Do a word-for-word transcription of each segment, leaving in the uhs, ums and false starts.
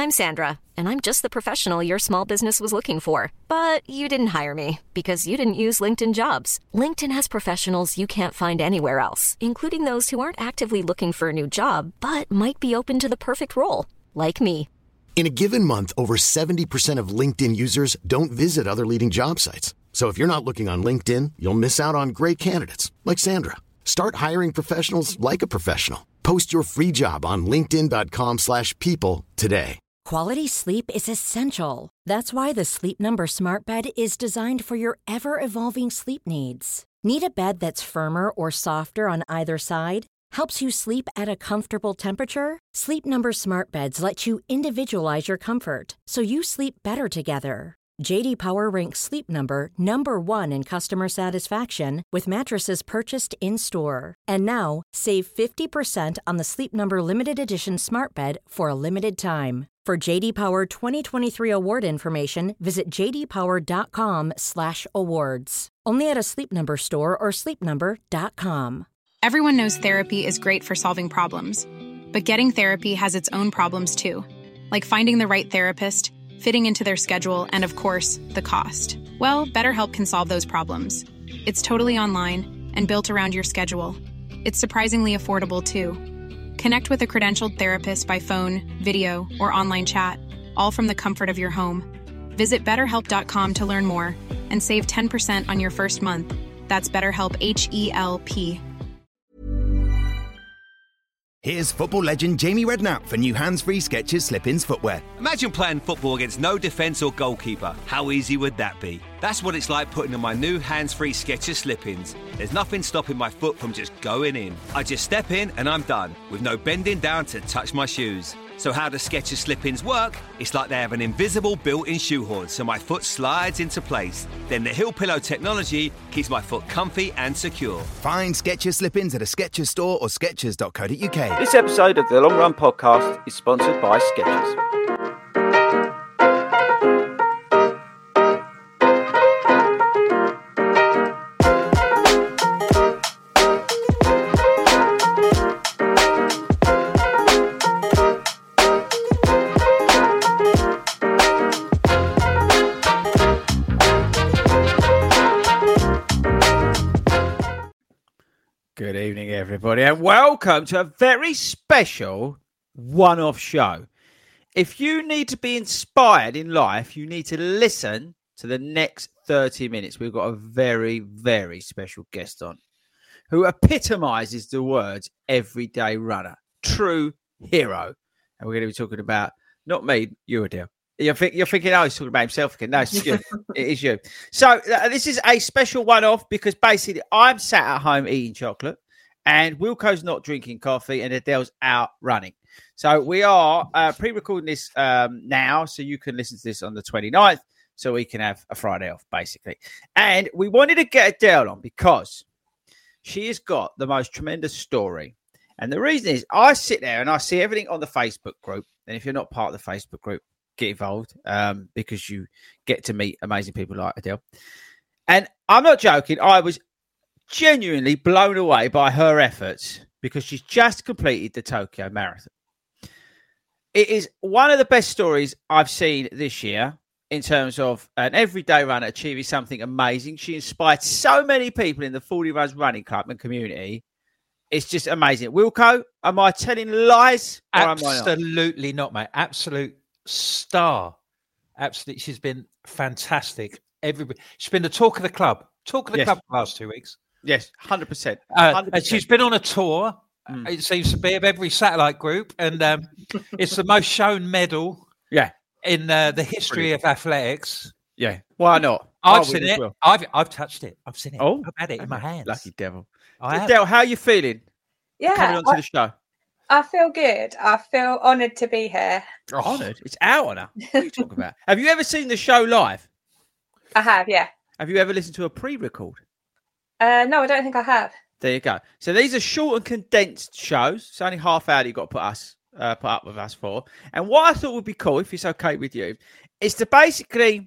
I'm Sandra, and I'm just the professional your small business was looking for. But you didn't hire me because you didn't use LinkedIn Jobs. LinkedIn has professionals you can't find anywhere else, including those who aren't actively looking for a new job, but might be open to the perfect role, like me. In a given month, over seventy percent of LinkedIn users don't visit other leading job sites. So if you're not looking on LinkedIn, you'll miss out on great candidates like Sandra. Start hiring professionals like a professional. Post your free job on linkedin dot com slash people today. Quality sleep is essential. That's why the Sleep Number Smart Bed is designed for your ever-evolving sleep needs. Need a bed that's firmer or softer on either side? Helps you sleep at a comfortable temperature? Sleep Number Smart Beds let you individualize your comfort so you sleep better together. J D Power ranks Sleep Number number one in customer satisfaction with mattresses purchased in-store. And now, save fifty percent on the Sleep Number Limited Edition Smart Bed for a limited time. For J D Power twenty twenty-three award information, visit j d power dot com slash awards. Only at a Sleep Number store or sleep number dot com. Everyone knows therapy is great for solving problems, but getting therapy has its own problems too, like finding the right therapist, fitting into their schedule, and of course, the cost. Well, BetterHelp can solve those problems. It's totally online and built around your schedule. It's surprisingly affordable too. Connect with a credentialed therapist by phone, video, or online chat, all from the comfort of your home. Visit better help dot com to learn more and save ten percent on your first month. That's BetterHelp, H E L P. Here's football legend Jamie Redknapp for new hands-free Skechers Slip-ins footwear. Imagine playing football against no defence or goalkeeper. How easy would that be? That's what it's like putting on my new hands-free Skechers Slip-ins. There's nothing stopping my foot from just going in. I just step in and I'm done, with no bending down to touch my shoes. So how do Skechers Slip-ins work? It's like they have an invisible built-in shoehorn, so my foot slides into place. Then the Heel Pillow technology keeps my foot comfy and secure. Find Skechers Slip-ins at a Skechers store or skechers dot co dot uk. This episode of the Long Run Podcast is sponsored by Skechers. Good evening, everybody, and welcome to a very special one-off show. If you need to be inspired in life, you need to listen to the next thirty minutes. We've got a very, very special guest on who epitomizes the words everyday runner, true hero. And we're going to be talking about, not me, you, Adele. You're, think, you're thinking, oh, he's talking about himself again. No, it's you. It is you. So uh, this is a special one-off because basically I'm sat at home eating chocolate and Wilco's not drinking coffee and Adele's out running. So we are uh, pre-recording this um, now so you can listen to this on the twenty-ninth so we can have a Friday off, basically. And we wanted to get Adele on because she has got the most tremendous story. And the reason is I sit there and I see everything on the Facebook group. And if you're not part of the Facebook group, get involved um, because you get to meet amazing people like Adele. And I'm not joking. I was genuinely blown away by her efforts because she's just completed the Tokyo Marathon. It is one of the best stories I've seen this year in terms of an everyday runner achieving something amazing. She inspired so many people in the forty Runs Running Club and community. It's just amazing. Wilco, am I telling lies? Or Absolutely am I not? not, mate. Absolute star. Absolutely. She's been fantastic. Everybody. She's been the talk of the club. Talk of the yes. club the last two weeks. Yes, one hundred percent. one hundred percent. Uh, and she's been on a tour, mm. it seems to be, of every satellite group. And um, it's the most shown medal yeah. in uh, the history Brilliant. of athletics. Yeah. Why not? I've seen it. Well. I've I've touched it. I've seen it. Oh, I've had it in my hands. Lucky devil. Adele, how are you feeling? Yeah. Coming on to I, the show. I feel good. I feel honoured to be here. Oh, honoured? It's our honour. What are you talking about? Have you ever seen the show live? I have, yeah. Have you ever listened to a pre-record? Uh, no, I don't think I have. There you go. So these are short and condensed shows. It's only half hour you've got to put us uh, put up with us for. And what I thought would be cool, if it's okay with you, is to basically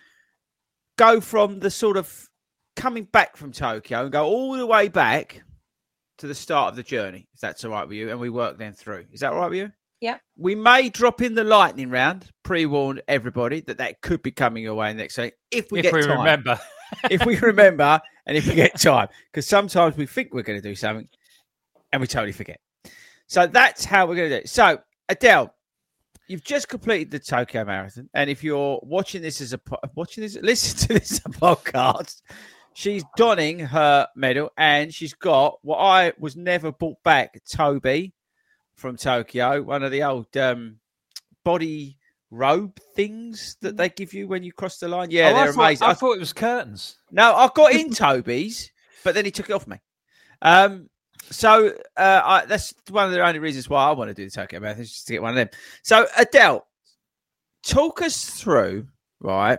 go from the sort of coming back from Tokyo and go all the way back to the start of the journey, if that's all right with you, and we work then through. Is that all right with you? Yeah. We may drop in the lightning round. Pre-warned everybody that that could be coming your way next week if we if get we time. remember. if we remember and if we get time, because sometimes we think we're going to do something and we totally forget. So that's how we're going to do it. So Adele, you've just completed the Tokyo Marathon, and if you're watching this as a watching this, listen to this as a podcast. She's donning her medal, and she's got what I was never brought back. Toby from Tokyo, one of the old um, body robe things that they give you when you cross the line. Yeah, oh, they're I thought, amazing. I, I thought it was curtains. No, I got in Toby's, but then he took it off me. Um, so uh, I, that's one of the only reasons why I want to do the Tokyo Marathon, is just to get one of them. So Adele, talk us through, right?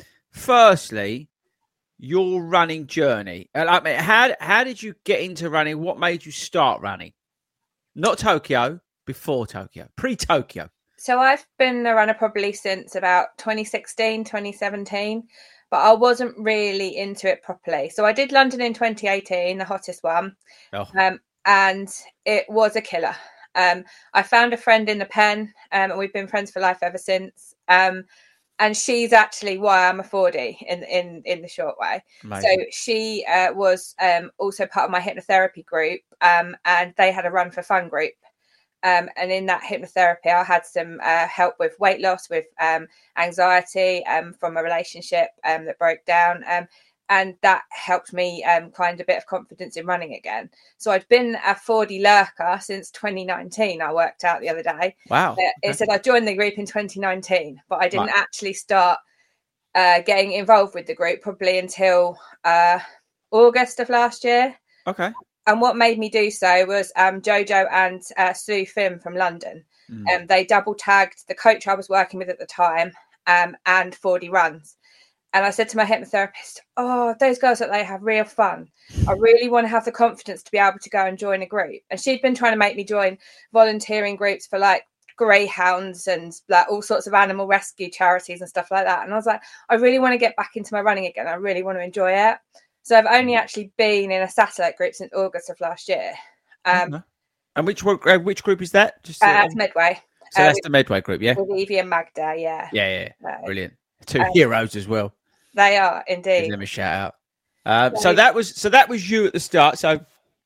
Firstly, your running journey. I mean, how how did you get into running? What made you start running? Not Tokyo, before Tokyo, pre-Tokyo. So I've been a runner probably since about twenty sixteen, twenty seventeen, but I wasn't really into it properly. So I did London in twenty eighteen, the hottest one, oh. um, and it was a killer. Um, I found a friend in the pen, um, and we've been friends for life ever since. Um, and she's actually why I'm a forty in in in the short way. Amazing. So she uh, was um, also part of my hypnotherapy group, um, and they had a Run for Fun group. Um, and in that hypnotherapy, I had some uh, help with weight loss, with um, anxiety um, from a relationship um, that broke down. Um, and that helped me um, find a bit of confidence in running again. So I'd been a forty lurker since twenty nineteen. I worked out the other day. Wow. Uh, it okay. said I joined the group in twenty nineteen, but I didn't right. actually start uh, getting involved with the group probably until uh, August of last year. Okay. And what made me do so was um, Jojo and uh, Sue Finn from London. Mm. Um, they double tagged the coach I was working with at the time um, and forty runs. And I said to my hypnotherapist, oh, those girls that they have real fun. I really want to have the confidence to be able to go and join a group. And she'd been trying to make me join volunteering groups for like greyhounds and like all sorts of animal rescue charities and stuff like that. And I was like, I really want to get back into my running again. I really want to enjoy it. So I've only actually been in a satellite group since August of last year. Um, okay. And which uh, which group is that? Just uh, That's Medway. So uh, that's the Medway group, yeah? With Evie and Magda, yeah. Yeah, yeah. So, brilliant. Two um, heroes as well. They are indeed. Give them a shout out. Um, so that was so that was you at the start. So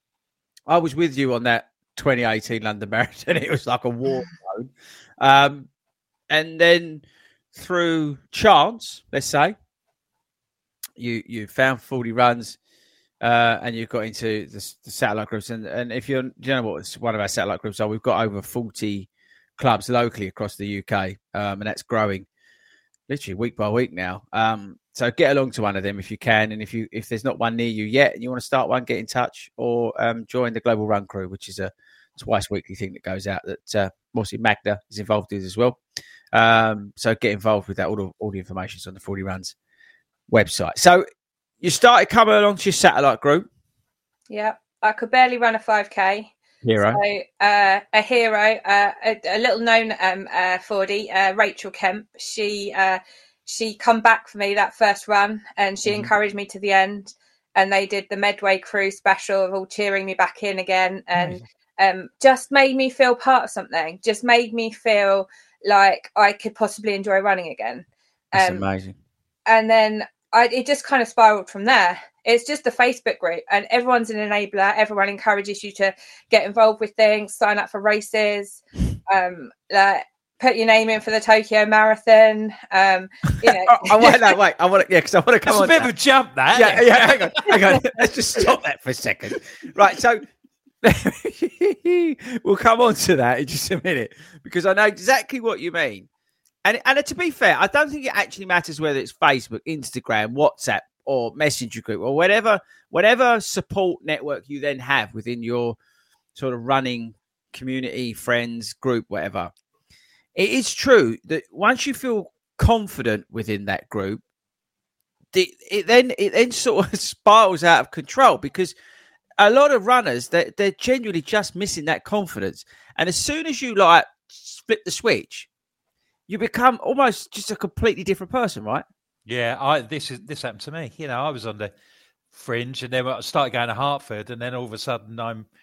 I was with you on that twenty eighteen London Marathon. It was like a war zone. Um, and then through chance, let's say, you you found forty runs, uh, and you got into the, the satellite groups. And, and if you're, do you know what one of our satellite groups are? We've got over forty clubs locally across the U K, um, and that's growing literally week by week now. Um, so get along to one of them if you can, and if you if there's not one near you yet and you want to start one, get in touch or um, join the Global Run Crew, which is a twice weekly thing that goes out that uh, mostly Magda is involved in as well. Um, so get involved with that. All the all the information's on the forty Runs website. So you started coming along to your satellite group. Yeah, I could barely run a five K. Hero. So, uh, a hero, uh, a, a little known um, uh, forty, uh, Rachel Kemp. She uh, she come back for me that first run, and she mm-hmm. encouraged me to the end. And they did the Medway Crew special of all cheering me back in again, and um, just made me feel part of something. Just made me feel like I could possibly enjoy running again. That's um, amazing. And then I, it just kind of spiraled from there. It's just a Facebook group, and everyone's an enabler. Everyone encourages you to get involved with things, sign up for races, um, like put your name in for the Tokyo Marathon. Um, you know. I want that. Wait, I want to. Yeah, because I want to come That's on. a bit that. of a jump, that. Yeah, yeah. Hang on, hang on. Let's just stop that for a second. Right, so we'll come on to that in just a minute because I know exactly what you mean. And and to be fair, I don't think it actually matters whether it's Facebook, Instagram, WhatsApp, or Messenger group, or whatever whatever support network you then have within your sort of running community, friends, group, whatever. It is true that once you feel confident within that group, it, it then it then sort of spirals out of control because a lot of runners, they're, they're genuinely just missing that confidence. And as soon as you like flip the switch, you become almost just a completely different person, right? Yeah, I this is this happened to me. You know, I was on the fringe, and then I started going to Hartford, and then all of a sudden I'm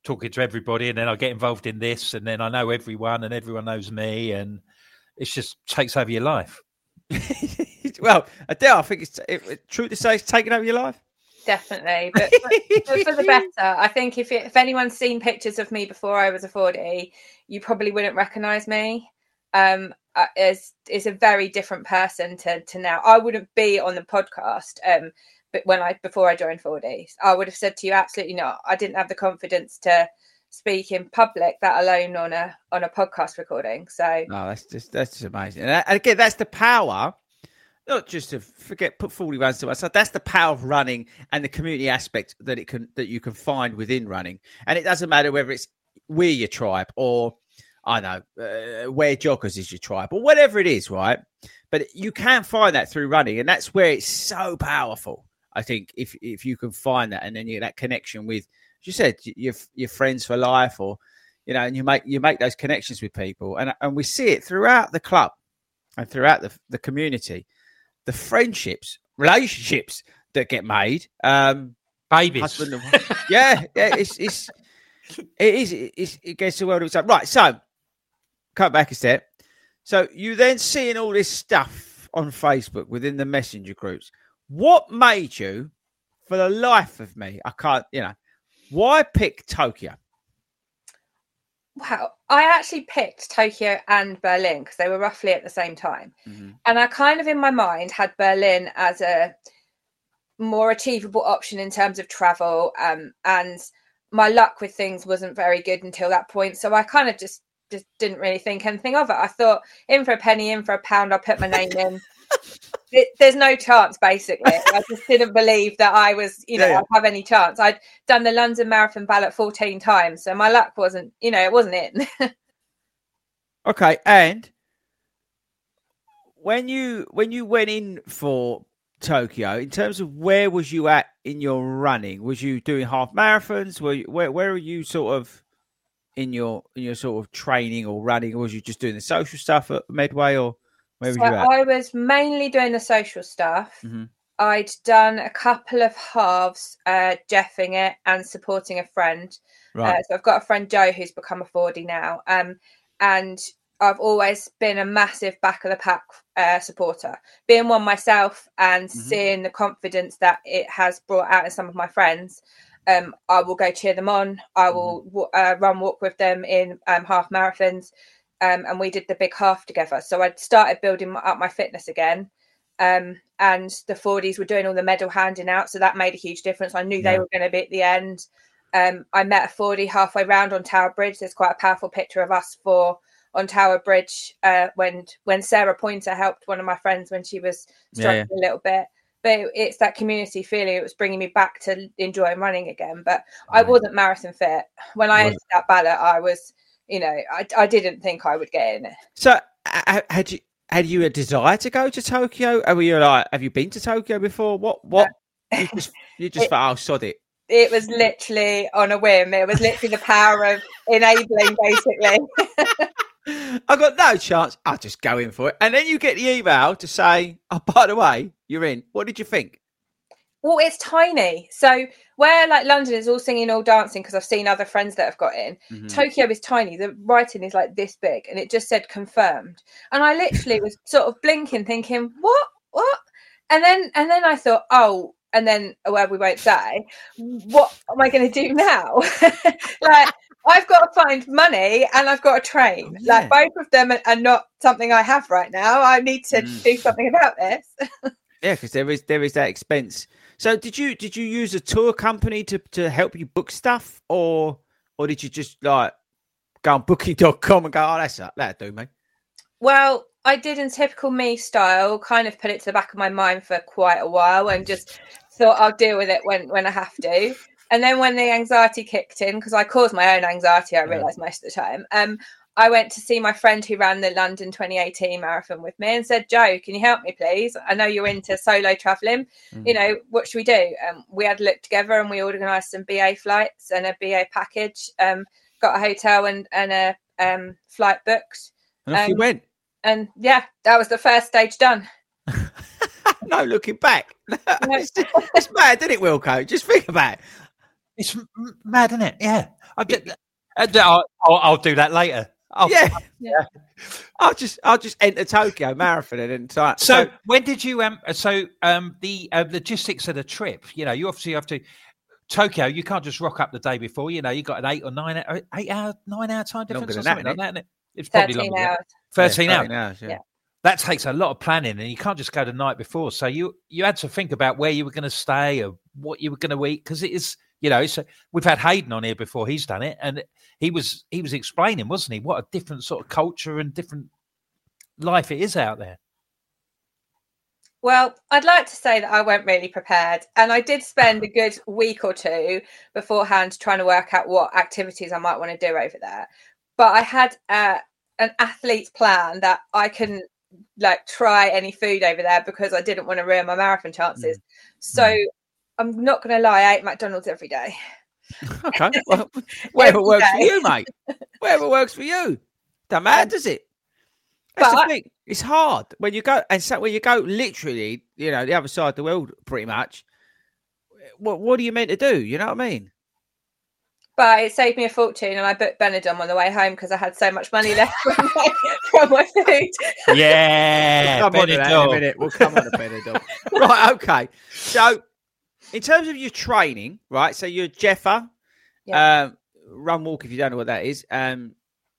talking to everybody, and then I get involved in this, and then I know everyone, and everyone knows me, and it just takes over your life. Well, Adele, I think it's it, it, true to say it's taken over your life. Definitely, but for, but for the better. I think if it, if anyone's seen pictures of me before I was a forty, you probably wouldn't recognise me. Um, is is a very different person to to now. I wouldn't be on the podcast. Um, but when I before I joined forty, I would have said to you, absolutely not. I didn't have the confidence to speak in public, that alone on a on a podcast recording. So no, that's just that's just amazing. And, that, and again, that's the power. Not just to forget, put forty rounds to myself. That's the power of running and the community aspect that it can that you can find within running. And it doesn't matter whether it's we're your tribe or I know uh, where joggers is your tribe or whatever it is, right? But you can find that through running, and that's where it's so powerful. I think if if you can find that, and then you get that connection with, as you said, your your friends for life, or you know, and you make you make those connections with people, and and we see it throughout the club and throughout the the community. The friendships, relationships that get made, um, babies, and, yeah, yeah, it's it's it is it's, it gets the world of its own. Right, so cut back a step. So you then seeing all this stuff on Facebook within the messenger groups. What made you, for the life of me, I can't, you know, why pick Tokyo? Wow, I actually picked Tokyo and Berlin because they were roughly at the same time. Mm-hmm. And I kind of in my mind had Berlin as a more achievable option in terms of travel. Um, and my luck with things wasn't very good until that point. So I kind of just, just didn't really think anything of it. I thought in for a penny, in for a pound, I'll put my name in. It, there's no chance, basically. I just didn't believe that I was, you know, yeah, yeah. I'd have any chance. I'd done the London Marathon ballot fourteen times, so my luck wasn't, you know, it wasn't it. Okay, and when you when you went in for Tokyo, in terms of where was you at in your running? Was you doing half marathons? Were you, where where are you sort of in your in your sort of training or running, or was you just doing the social stuff at Medway, or where so was you at? I was mainly doing the social stuff. Mm-hmm. I'd done a couple of halves, uh, jeffing it and supporting a friend. Right. Uh, so I've got a friend, Joe, who's become a forty now. Um, and I've always been a massive back of the pack uh, supporter. Being one myself and mm-hmm. seeing the confidence that it has brought out in some of my friends, um, I will go cheer them on. I will mm-hmm. uh, run walk with them in um, half marathons. Um, and we did the big half together. So I'd started building up my fitness again. Um, and the forties were doing all the medal handing out. So that made a huge difference. I knew yeah. they were going to be at the end. Um, I met a forty halfway round on Tower Bridge. There's quite a powerful picture of us four on Tower Bridge uh, when when Sarah Pointer helped one of my friends when she was struggling yeah, yeah. a little bit. But it, it's that community feeling. It was bringing me back to enjoying running again. But right. I wasn't marathon fit. When I entered that ballot, I was... You know, I, I didn't think I would get in it. So, uh, had you had you a desire to go to Tokyo? Or were you like, have you been to Tokyo before? What? What? No. You just, you just it, thought, oh, sod it. It was literally on a whim. It was literally the power of enabling, basically. I got no chance. I'll just go in for it. And then you get the email to say, oh, by the way, you're in. What did you think? Well, it's tiny. So where like London is all singing, all dancing, because I've seen other friends that have got in, mm-hmm. Tokyo is tiny. The writing is like this big and it just said confirmed. And I literally was sort of blinking thinking, what, what? And then, and then I thought, oh, and then, well, we won't say, what am I going to do now? Like, I've got to find money and I've got to train. Oh, yeah. Like both of them are not something I have right now. I need to mm. do something about this. Yeah, because there is, there is that expense. So did you did you use a tour company to, to help you book stuff, or or did you just like go on booking dot com and go, oh, that's that, that'll do me? Well, I did in typical me style, kind of put it to the back of my mind for quite a while and just thought I'll deal with it when, when I have to. And then when the anxiety kicked in, because I caused my own anxiety, I realised yeah. most of the time, um, I went to see my friend who ran the London twenty eighteen marathon with me and said, Joe, can you help me, please? I know you're into solo travelling. Mm. You know, what should we do? Um, we had a look together and we organised some B A flights and a B A package, um, got a hotel and, and a um, flight booked. And off um, you went. And yeah, that was the first stage done. No looking back. It's, it's mad, isn't it, Wilco? Just think about it. It's m- mad, isn't it? Yeah. I did, I'll, I'll, I'll do that later. I'll, yeah. yeah. I'll just I'll just enter Tokyo Marathon and then so, so, so when did you um so um the uh, logistics of the trip, you know, you obviously have to Tokyo, you can't just rock up the day before, you know, you got an eight or nine eight hour nine hour time difference or something like that, isn't it? It's probably longer. Hours. thirteen, yeah, hours. thirteen hours. Yeah. yeah. That takes a lot of planning, and you can't just go the night before. So you you had to think about where you were going to stay or what you were going to eat, because it is, you know, so we've had Hayden on here before, he's done it, and he was he was explaining, wasn't he, what a different sort of culture and different life it is out there. Well, I'd like to say that I went really prepared, and I did spend a good week or two beforehand trying to work out what activities I might want to do over there. But I had uh, an athlete's plan that I couldn't like try any food over there because I didn't want to ruin my marathon chances. Mm. So mm. I'm not going to lie, I ate McDonald's every day. Okay, well, whatever works day. for you, mate. Whatever works for you. Don't matter, does it? That's but, the thing. It's hard when you go and so when you go literally, you know, the other side of the world, pretty much. What What are you meant to do? You know what I mean? But it saved me a fortune, and I booked Benidorm on the way home because I had so much money left from my, from my food. Yeah, we'll come on to that in a minute. We'll come on to Benidorm. Right, okay. So, in terms of your training, right? So you're Jeffer, yeah. um, run walk if you don't know what that is. Um,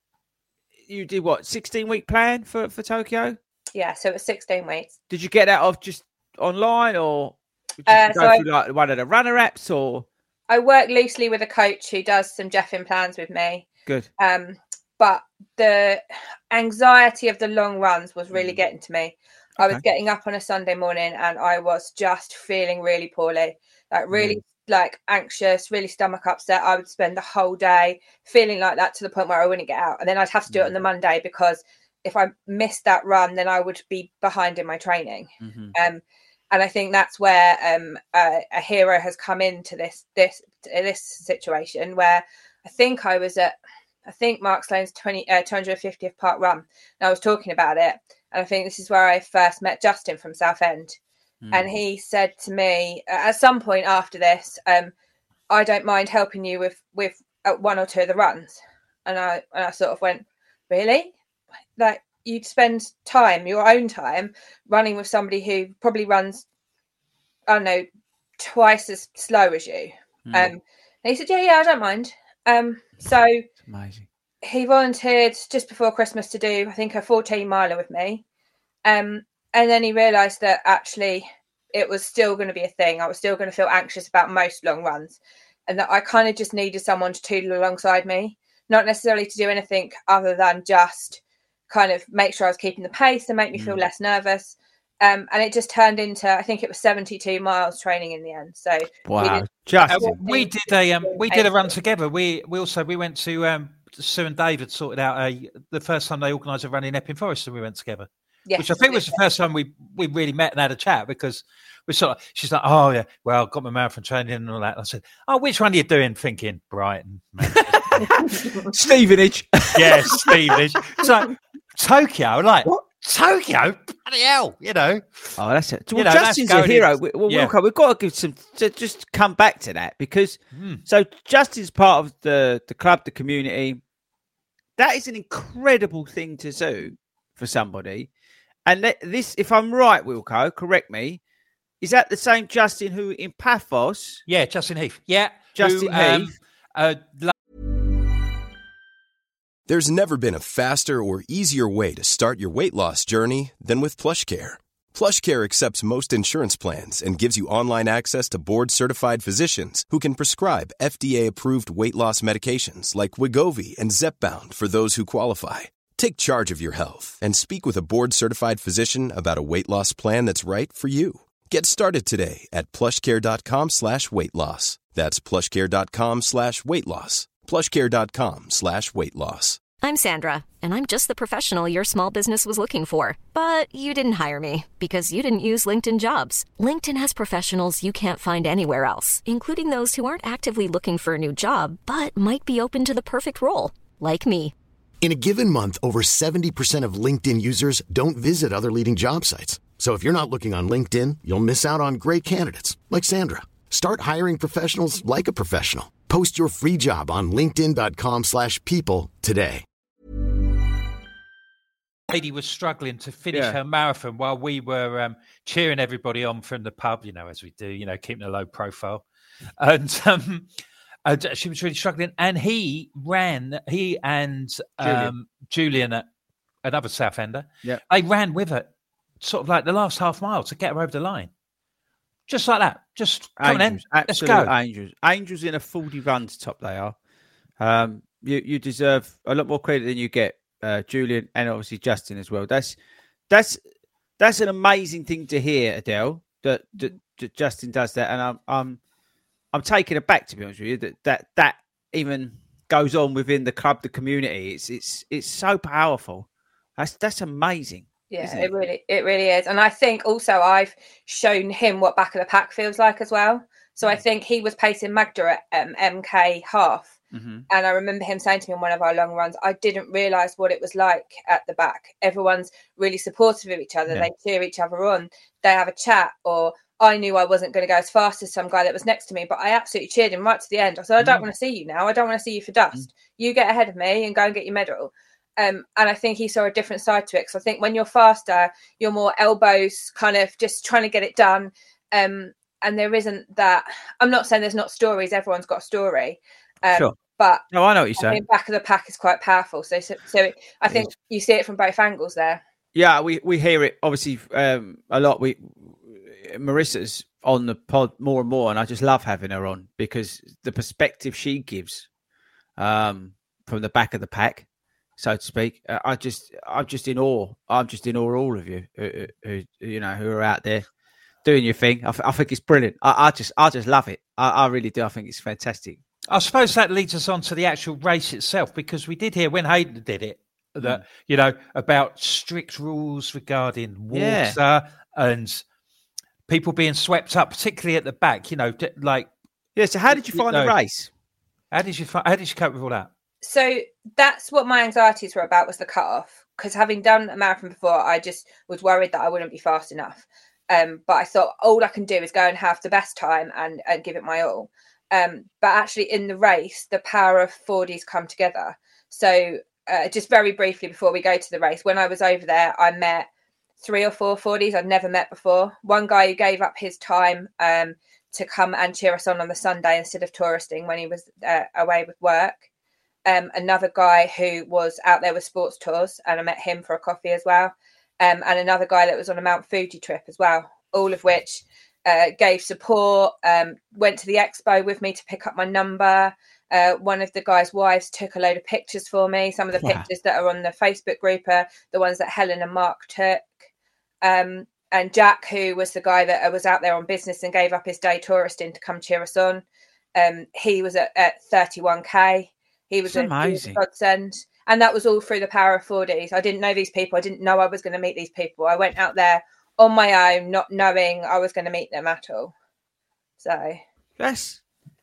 you did what? sixteen week plan for, for Tokyo? Yeah, so it was sixteen weeks. Did you get that off just online, or did you uh, go so through I... like one of the runner apps, or? I work loosely with a coach who does some Jeffing plans with me. Good. Um, but the anxiety of the long runs was really getting to me. Okay. I was getting up on a Sunday morning and I was just feeling really poorly, like really mm. like anxious, really stomach upset. I would spend the whole day feeling like that to the point where I wouldn't get out. And then I'd have to do mm. it on the Monday because if I missed that run, then I would be behind in my training. Mm-hmm. Um, And I think that's where um, a, a hero has come into this this this situation where I think I was at, I think Mark Sloan's twenty, uh, two hundred fiftieth park run. And I was talking about it. And I think this is where I first met Justin from Southend. Mm. And he said to me at some point after this, um, I don't mind helping you with, with uh, one or two of the runs. And I, and I sort of went, really? Like, you'd spend time, your own time, running with somebody who probably runs, I don't know, twice as slow as you. Mm. Um, and he said, yeah, yeah, I don't mind. Um, so it's amazing. He volunteered just before Christmas to do, I think, a fourteen miler with me. Um, and then he realised that actually it was still going to be a thing. I was still going to feel anxious about most long runs, and that I kind of just needed someone to toodle alongside me, not necessarily to do anything other than just kind of make sure I was keeping the pace and make me feel mm. less nervous. Um, and it just turned into, I think it was seventy-two miles training in the end. So wow, we did, just uh, we did a um, we did a run together. We we also we went to um, Sue and David sorted out a the first time they organised a run in Epping Forest, and we went together. Yes, which I think was the first time we we really met and had a chat, because we sort of, she's like, oh yeah, well, I've got my marathon training and all that. And I said, oh, which one are you doing? Thinking Brighton, Stevenage, yeah, Stevenage. So Tokyo, like what? Tokyo, bloody hell, you know. Oh, that's it. Well, you know, Justin's a hero. In, well, yeah. we've got to give some to just come back to that, because mm. so Justin's part of the the club, the community. That is an incredible thing to do for somebody. And that, this, if I'm right, Wilco, correct me, is that the same Justin who in Paphos? Yeah, Justin Heath. Yeah, Justin who, Heath. Um, uh, There's never been a faster or easier way to start your weight loss journey than with PlushCare. PlushCare accepts most insurance plans and gives you online access to board-certified physicians who can prescribe F D A-approved weight loss medications like Wegovy and Zepbound for those who qualify. Take charge of your health and speak with a board-certified physician about a weight loss plan that's right for you. Get started today at plushcare.com slash weight loss. That's plushcare.com slash weight loss. plushcare.com slash weight loss. I'm Sandra, and I'm just the professional your small business was looking for. But you didn't hire me because you didn't use LinkedIn Jobs. LinkedIn has professionals you can't find anywhere else, including those who aren't actively looking for a new job, but might be open to the perfect role, like me. In a given month, over seventy percent of LinkedIn users don't visit other leading job sites. So if you're not looking on LinkedIn, you'll miss out on great candidates like Sandra. Start hiring professionals like a professional. Post your free job on linkedin.com slash people today. Lady was struggling to finish Yeah. her marathon while we were um, cheering everybody on from the pub, you know, as we do, you know, keeping a low profile. And um, uh, she was really struggling. And he ran, he and um, Julian, Julian another Southender, yeah. they ran with her sort of like the last half mile to get her over the line. Just like that. Just come angels, in. Let's absolute go. Angels. Angels in a forty runs top they are. Um, you, you deserve a lot more credit than you get. Uh, Julian and obviously Justin as well. That's that's that's an amazing thing to hear, Adele. That, that, that Justin does that, and I'm I'm I'm taken aback, to be honest with you, that that that even goes on within the club, the community. It's it's it's so powerful. That's that's amazing. Yeah, it? it really it really is, and I think also I've shown him what back of the pack feels like as well. So mm. I think he was pacing Magda at um, M K half. Mm-hmm. And I remember him saying to me on one of our long runs, I didn't realise what it was like at the back. Everyone's really supportive of each other. Yeah. They cheer each other on. They have a chat. Or I knew I wasn't going to go as fast as some guy that was next to me, but I absolutely cheered him right to the end. I said, I don't mm. want to see you now. I don't want to see you for dust. Mm. You get ahead of me and go and get your medal. Um, and I think he saw a different side to it. Because I think when you're faster, you're more elbows, kind of just trying to get it done. Um, and there isn't that. I'm not saying there's not stories. Everyone's got a story. Um, sure. But no, I know what you're saying. I think back of the pack is quite powerful. So, so, so it, I think you see it from both angles there. Yeah, we, we hear it obviously um, a lot. We Marissa's on the pod more and more, and I just love having her on because the perspective she gives um, from the back of the pack, so to speak. Uh, I just, I'm just in awe. I'm just in awe of all of you, who, who, you know, who are out there doing your thing. I, I think it's brilliant. I, I just, I just love it. I, I really do. I think it's fantastic. I suppose that leads us on to the actual race itself, because we did hear when Hayden did it that, mm. you know, about strict rules regarding water yeah. and people being swept up, particularly at the back, you know, like. Yeah. So how did you find you know, the race? How did you find, how did you cope with all that? So that's what my anxieties were about, was the cutoff, because having done a marathon before, I just was worried that I wouldn't be fast enough. Um, but I thought all I can do is go and have the best time and, and give it my all. Um, but actually in the race, the power of forties come together. So uh, just very briefly before we go to the race, when I was over there, I met three or four forties I'd never met before. One guy who gave up his time um, to come and cheer us on on the Sunday instead of touristing when he was uh, away with work. Um, another guy who was out there with sports tours, and I met him for a coffee as well. Um, and another guy that was on a Mount Fuji trip as well, all of which uh, gave support, um, went to the expo with me to pick up my number. Uh, one of the guys' wives took a load of pictures for me. Some of the wow. pictures that are on the Facebook group are the ones that Helen and Mark took. Um, and Jack, who was the guy that was out there on business and gave up his day touristing to come cheer us on, um, he was at, at thirty-one K. He was That's amazing. A godsend. And that was all through the power of forties. I didn't know these people. I didn't know I was going to meet these people. I went out there on my own, not knowing I was going to meet them at all. So that's,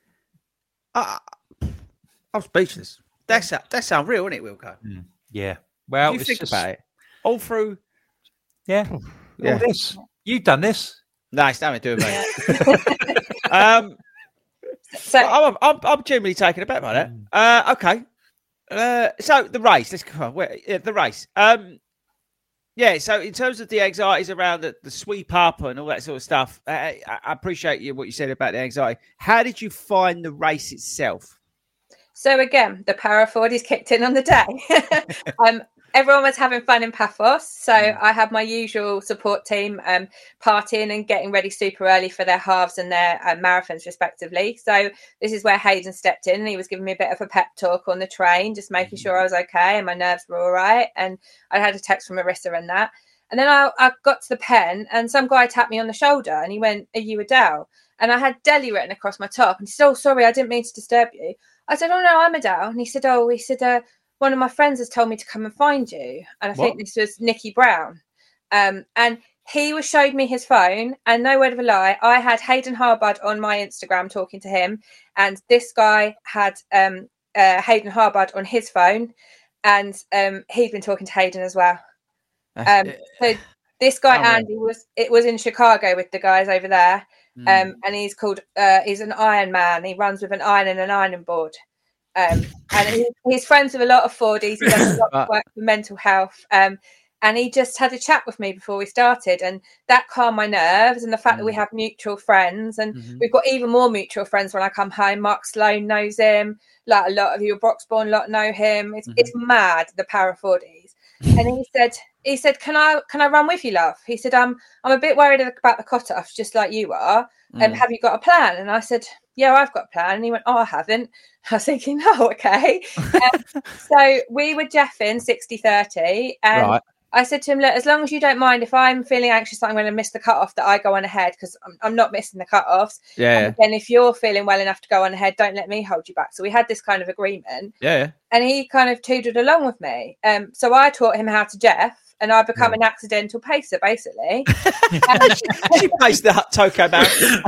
uh, I'm speechless. That's that's unreal, isn't it, Wilco? Mm, yeah. Well, you it's think just... about it all through. Yeah. yeah. All this. You've done this. No, it's nothing to do with me. um, so I'm, I'm I'm genuinely taken aback by that. Uh, okay. Uh, so the race. Let's go on. Where, yeah, the race. Um, yeah. So in terms of the anxieties around the, the sweep up and all that sort of stuff, I, I appreciate you what you said about the anxiety. How did you find the race itself? So again, the power of forties kicked in on the day. um, everyone was having fun in Paphos. So mm. I had my usual support team um, partying and getting ready super early for their halves and their uh, marathons respectively. So this is where Hayden stepped in and he was giving me a bit of a pep talk on the train, just making mm. sure I was okay and my nerves were all right. And I had a text from Marissa and that. And then I, I got to the pen and some guy tapped me on the shoulder and he went, "Are you Adele?" And I had Delhi written across my top. And he said, "Oh, sorry, I didn't mean to disturb you." I said, "Oh, no, I'm Adele." And he said, "Oh, he said, uh, one of my friends has told me to come and find you." And I what? think this was Nikki Brown. Um, and he was showed me his phone. And no word of a lie, I had Hayden Harbud on my Instagram talking to him. And this guy had um, uh, Hayden Harbud on his phone. And um, he'd been talking to Hayden as well. Um, so this guy, oh, Andy, was it was in Chicago with the guys over there. Mm. Um, and he's called, uh, he's an Iron Man. He runs with an iron and an ironing board. Um, and he, he's friends with a lot of forties. He does a lot of work for mental health. Um, and he just had a chat with me before we started, and that calmed my nerves. And the fact mm. that we have mutual friends, and mm-hmm. we've got even more mutual friends when I come home. Mark Sloan knows him. Like a lot of you, Broxbourne lot know him. It's mm-hmm. it's mad, the power of forties. And he said, he said, can I can I run with you, love? He said, um, I'm a bit worried about the cut-offs, just like you are. Mm. Um, have you got a plan? And I said, yeah, I've got a plan. And he went, oh, I haven't. I was thinking, oh, okay. um, so we were jeffing sixty thirty. And right. I said to him, look, as long as you don't mind, if I'm feeling anxious that I'm going to miss the cut-off, that I go on ahead, because I'm, I'm not missing the cut-offs. Yeah. And then if you're feeling well enough to go on ahead, don't let me hold you back. So we had this kind of agreement. Yeah. And he kind of tooted along with me. Um, so I taught him how to jeff, and I become yeah. an accidental pacer, basically. um, she paced the Tokyo Marathon.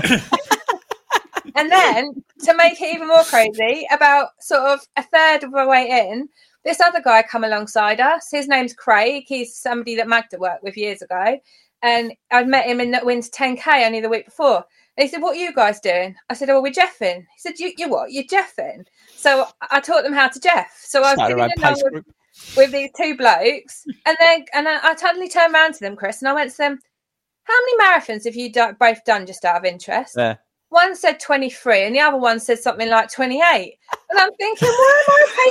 And then, to make it even more crazy, about sort of a third of the way in, this other guy come alongside us. His name's Craig. He's somebody that Magda worked with years ago. And I'd met him in the Wins ten K only the week before. And he said, what are you guys doing? I said, oh, we're jeffing. He said, you, you what? You're jeffing? So I taught them how to jeff. So I was sitting along with, with these two blokes. And then and I, I totally turned around to them, Chris, and I went to them, how many marathons have you do- both done, just out of interest? Yeah. One said twenty-three and the other one said something like twenty-eight. And I'm thinking, why am I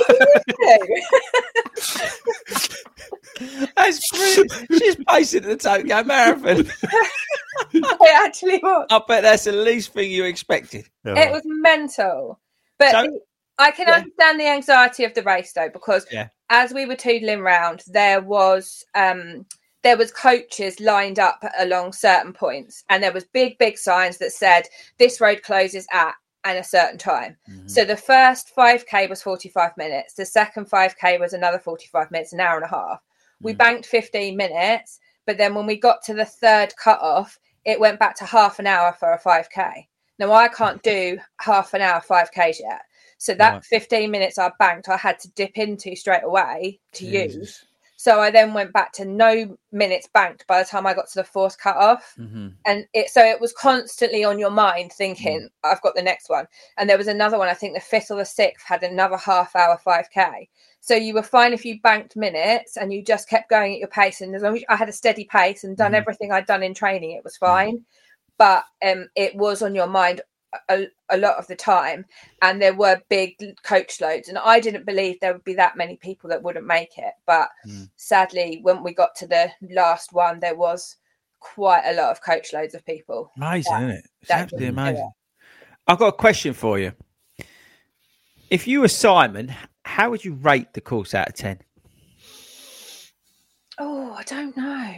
pacing this to? That's brilliant. She's pacing the Tokyo Marathon. It actually was. I bet that's the least thing you expected. It was mental. But so, the, I can yeah. understand the anxiety of the race, though, because yeah. as we were tootling round, there was... Um, there was coaches lined up along certain points, and there was big, big signs that said this road closes at and a certain time. Mm-hmm. So the first five K was forty-five minutes. The second five K was another forty-five minutes, an hour and a half. Mm-hmm. We banked fifteen minutes, but then when we got to the third cutoff, it went back to half an hour for a five K. Now, I can't do half an hour five Ks yet. So that right. fifteen minutes I banked, I had to dip into straight away to Jesus. use. So I then went back to no minutes banked by the time I got to the fourth cutoff. Mm-hmm. And it so it was constantly on your mind thinking, mm. I've got the next one. And there was another one, I think the fifth or the sixth had another half hour five K. So you were fine if you banked minutes and you just kept going at your pace. And as long as I had a steady pace and done mm-hmm. everything I'd done in training, it was fine. Mm-hmm. But um, it was on your mind A, a lot of the time, and there were big coach loads, and I didn't believe there would be that many people that wouldn't make it, but mm. sadly when we got to the last one there was quite a lot of coach loads of people. Amazing, that, isn't it? It's absolutely amazing. I've got a question for you. If you were Simon, how would you rate the course out of ten? Oh, I don't know.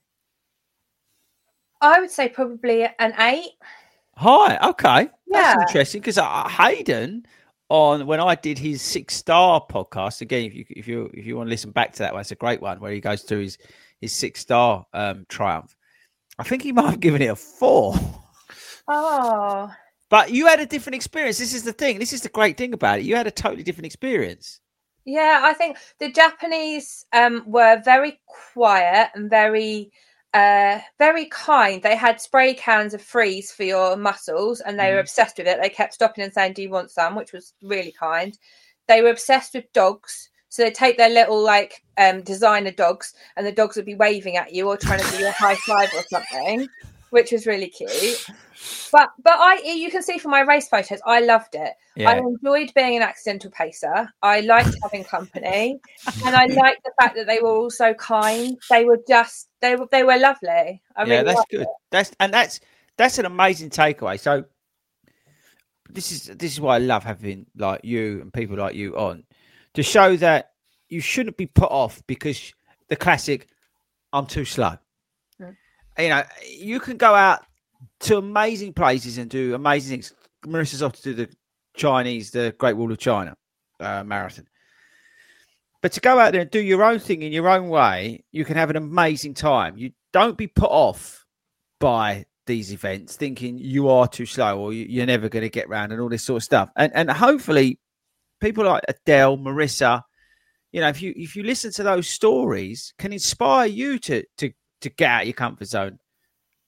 I would say probably an eight. Hi, okay, that's yeah. interesting because uh, Hayden, on when I did his six star podcast again, if you if you if you want to listen back to that one, it's a great one where he goes through his his six star um, triumph. I think he might have given it a four. Oh, but you had a different experience. This is the thing. This is the great thing about it. You had a totally different experience. Yeah, I think the Japanese um, were very quiet and very. Uh, very kind. They had spray cans of freeze for your muscles, and they mm. were obsessed with it. They kept stopping and saying, do you want some? Which was really kind. They were obsessed with dogs. So they take their little like um, designer dogs, and the dogs would be waving at you or trying to do you a high five or something, which was really cute. But but I, you can see from my race photos, I loved it. Yeah. I enjoyed being an accidental pacer. I liked having company, and I liked the fact that they were all so kind. They were just they were they were lovely. I yeah, really that's good. It. That's and that's that's an amazing takeaway. So this is this is why I love having like you and people like you on to show that you shouldn't be put off because the classic "I'm too slow." Mm. You know, you can go out to amazing places and do amazing things. Marissa's off to do the Chinese, the Great Wall of China uh, marathon. But to go out there and do your own thing in your own way, you can have an amazing time. You don't be put off by these events thinking you are too slow or you're never going to get round and all this sort of stuff. And and hopefully people like Adele, Marissa, you know, if you if you listen to those stories, can inspire you to to to get out of your comfort zone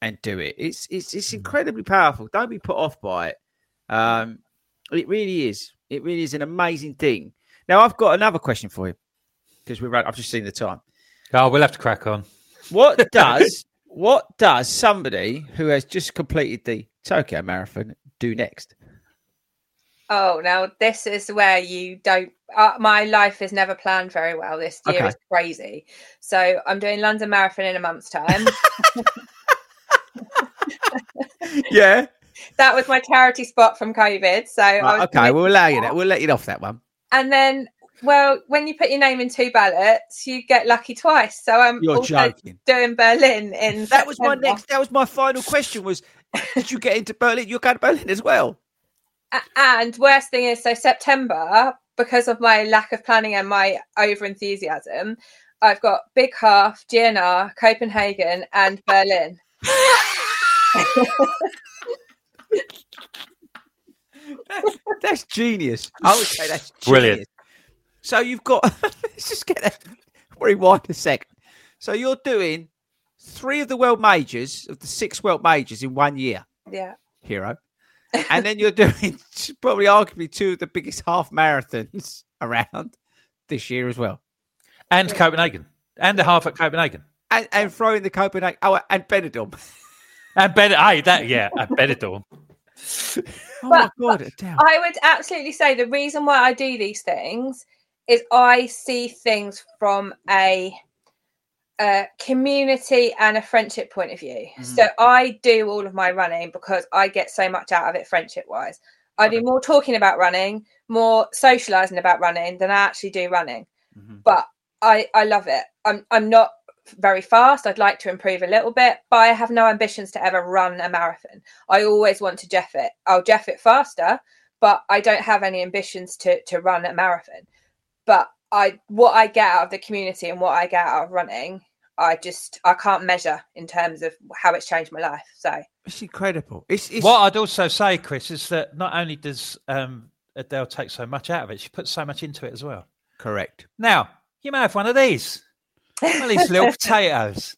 and do it. It's it's it's incredibly powerful. Don't be put off by it. Um, it really is. It really is an amazing thing. Now, I've got another question for you because we're I've just seen the time. Oh, we'll have to crack on. What does what does somebody who has just completed the Tokyo Marathon do next? Oh, now this is where you don't. Uh, my life is never planned very well. This year Okay. is crazy. So I'm doing London Marathon in a month's time. Yeah. That was my charity spot from COVID. So I Right, was okay, we'll allow you that. We'll let you off that one. And then, well, when you put your name in two ballots, you get lucky twice. So I'm You're also joking. doing Berlin in. That was my September. next. That was my final question. Was did you get into Berlin? You're going to Berlin as well. A- And worst thing is, so September, because of my lack of planning and my over enthusiasm, I've got Big Half, G N R, Copenhagen, and Berlin. That's, that's genius. I would say that's genius. Brilliant. So you've got. Let's just get that. Rewind a second. So you're doing three of the world majors of the six world majors in one year, Yeah. hero, and then you're doing probably arguably two of the biggest half marathons around this year as well, And Copenhagen. And the half at Copenhagen. and and throwing the Copenhagen. Oh, and Benidorm. And Ben, hey, that, yeah, and Benidorm. Oh But- my God, Adele. I would absolutely say the reason why I do these things is I see things from a, a community and a friendship point of view. Mm. So I do all of my running because I get so much out of it friendship wise. I do more talking about running, more socializing about running than I actually do running. Mhm. But I, I love it. I'm I'm not very fast. I'd like to improve a little bit, but I have no ambitions to ever run a marathon. I always want to Jeff it. I'll Jeff it faster, but I don't have any ambitions to to run a marathon. But I what I get out of the community and what I get out of running, I just I can't measure in terms of how it's changed my life. So It's incredible. It's, it's What I'd also say, Chris, is that not only does um, Adele take so much out of it, she puts so much into it as well. correct. Now, you may have one of these. One of these little potatoes.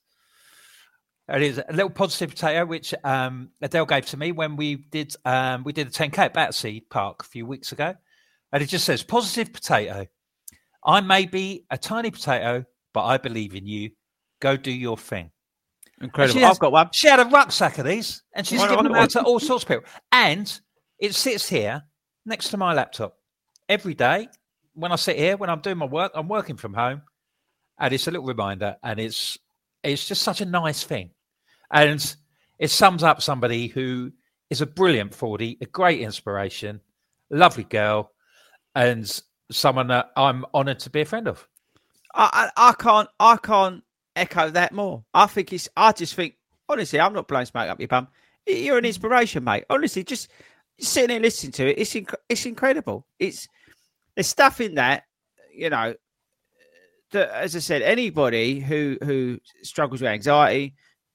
It is a little positive potato, which um, Adele gave to me when we did um, we did a ten K at Battersea Park a few weeks ago. And it just says, positive potato. I may be a tiny potato, but I believe in you. Go do your thing. Incredible. She has- I've got one. She had a rucksack of these, and she's Why not? given them Why out to all sorts of people. And it sits here next to my laptop every day. When I sit here, when I'm doing my work, I'm working from home, and it's a little reminder. And it's it's just such a nice thing, and it sums up somebody who is a brilliant forty, a great inspiration, lovely girl, and someone that I'm honoured to be a friend of. I, I I can't I can't echo that more. I think it's. I just think honestly, I'm not blowing smoke up your bum. You're an inspiration, mate. Honestly, just sitting there listening to it, it's inc- it's incredible. It's there's stuff in that, you know. That, as I said, anybody who who struggles with anxiety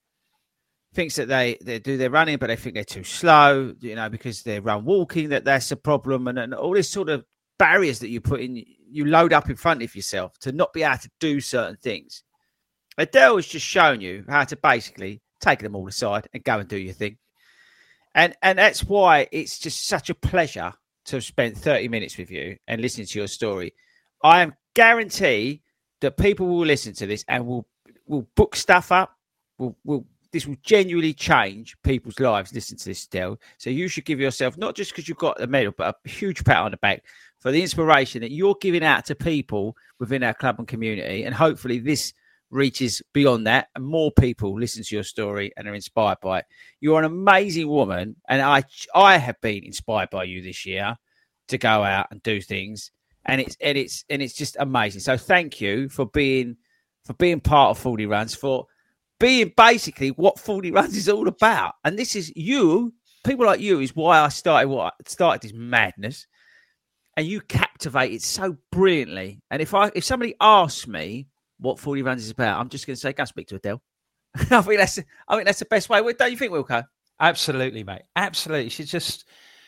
thinks that they, they do their running, but they think they're too slow, you know, because they're run walking, that that's a problem, and, and all this sort of barriers that you put in, you load up in front of yourself to not be able to do certain things. Adele has just shown you how to basically take them all aside and go and do your thing. And and that's why it's just such a pleasure to have spent thirty minutes with you and listening to your story. I am guarantee that people will listen to this and will will book stuff up. Will will this will genuinely change people's lives. Listen to this, Adele. So you should give yourself, not just because you've got the medal, but a huge pat on the back for the inspiration that you're giving out to people within our club and community. And hopefully this reaches beyond that and more people listen to your story and are inspired by it. You're an amazing woman, and I I have been inspired by you this year to go out and do things, and it's and it's and it's just amazing. So thank you for being for being part of forty Runs, for being basically what forty Runs is all about. And this is you, people like you, is why I started what I started this madness. And you captivated so brilliantly. And if I if somebody asks me what forty Runs is about, I'm just going to say, go speak to Adele. I think that's I think that's the best way. Don't you think, Wilco? Absolutely, mate. Absolutely. She's just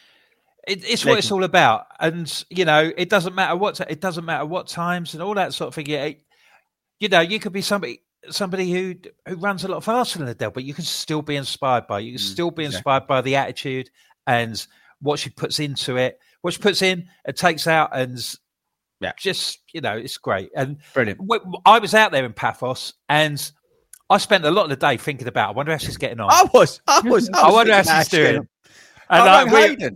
it, it's what it's all about. And you know, it doesn't matter what it doesn't matter what times and all that sort of thing. Yeah, it, you know, you could be somebody. somebody who who runs a lot faster than Adele, but you can still be inspired by. You can mm, still be exactly. inspired by the attitude and what she puts into it, what she puts in and takes out, and yeah, just you know, it's great. And brilliant. I was out there in Paphos, and I spent a lot of the day thinking about. I wonder how she's getting on. I was, I was, I, was I wonder how she's doing. And I rang Hayden.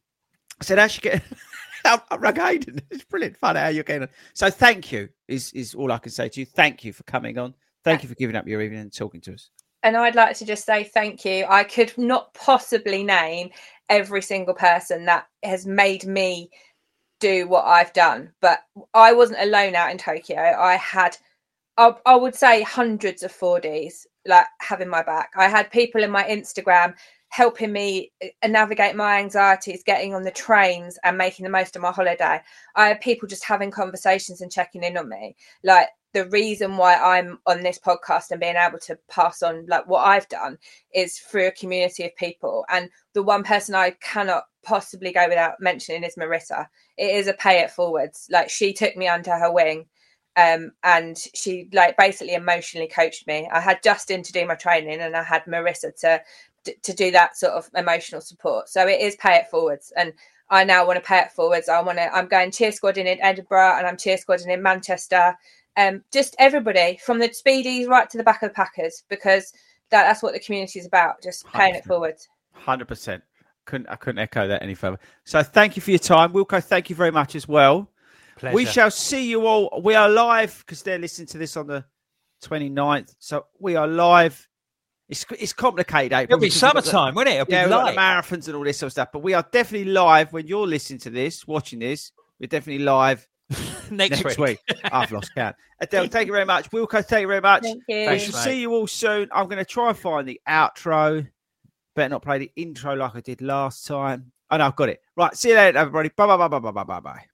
I said, "How's she getting?" I rang Hayden. It's brilliant fun how you're getting on. So thank you is is all I can say to you. Thank you for coming on. Thank you for giving up your evening and talking to us. And I'd like to just say thank you. I could not possibly name every single person that has made me do what I've done, but I wasn't alone out in Tokyo. I had, I, I would say, hundreds of four Ds like having my back. I had people in my Instagram helping me navigate my anxieties, getting on the trains and making the most of my holiday. I had people just having conversations and checking in on me. Like, the reason why I'm on this podcast and being able to pass on like what I've done is through a community of people. And the one person I cannot possibly go without mentioning is Marissa. It is a pay it forwards. Like, she took me under her wing, um, and she like basically emotionally coached me. I had Justin to do my training, and I had Marissa to to do that sort of emotional support. So it is pay it forwards. And I now want to pay it forwards. I want to, I'm going cheer squadding in Edinburgh, and I'm cheer squadding in Manchester. Um, just everybody from the Speedies right to the back of the Packers, because that, that's what the community is about, just paying it forward. one hundred percent. Couldn't, I couldn't echo that any further. So thank you for your time. Wilco, thank you very much as well. Pleasure. We shall see you all. We are live because they're listening to this on the twenty-ninth. So we are live. It's it's complicated. April, It'll be summertime, won't it? It'll yeah, be we've got the marathons and all this sort of stuff. But we are definitely live when you're listening to this, watching this. We're definitely live next, next week. week. I've lost count. Adele, thank you very much. Wilco, thank you very much. Thank you. We shall see you all soon. I'm going to try and find the outro. Better not play the intro like I did last time. Oh, no, I've got it. Right, see you later, everybody. Bye, bye, bye, bye, bye, bye, bye.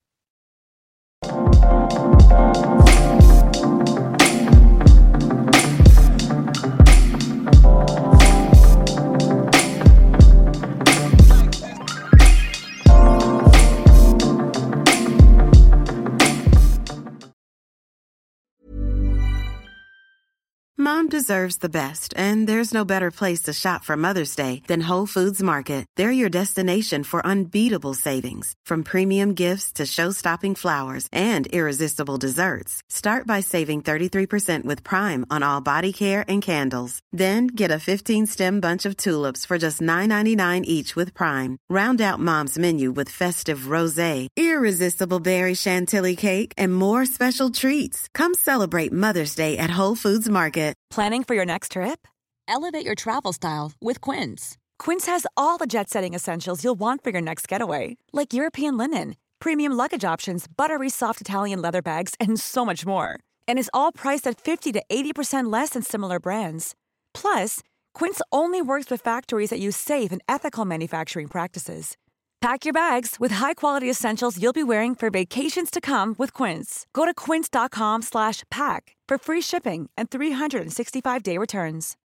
Mom deserves the best, and there's no better place to shop for Mother's Day than Whole Foods Market. They're your destination for unbeatable savings, from premium gifts to show-stopping flowers and irresistible desserts. Start by saving thirty-three percent with Prime on all body care and candles. Then get a fifteen-stem bunch of tulips for just nine ninety-nine each with Prime. Round out Mom's menu with festive rosé, irresistible berry chantilly cake, and more special treats. Come celebrate Mother's Day at Whole Foods Market. Planning for your next trip? Elevate your travel style with Quince. Quince has all the jet-setting essentials you'll want for your next getaway, like European linen, premium luggage options, buttery soft Italian leather bags, and so much more. And is all priced at fifty to eighty percent less than similar brands. Plus, Quince only works with factories that use safe and ethical manufacturing practices. Pack your bags with high-quality essentials you'll be wearing for vacations to come with Quince. Go to quince.com slash pack for free shipping and three sixty-five day returns.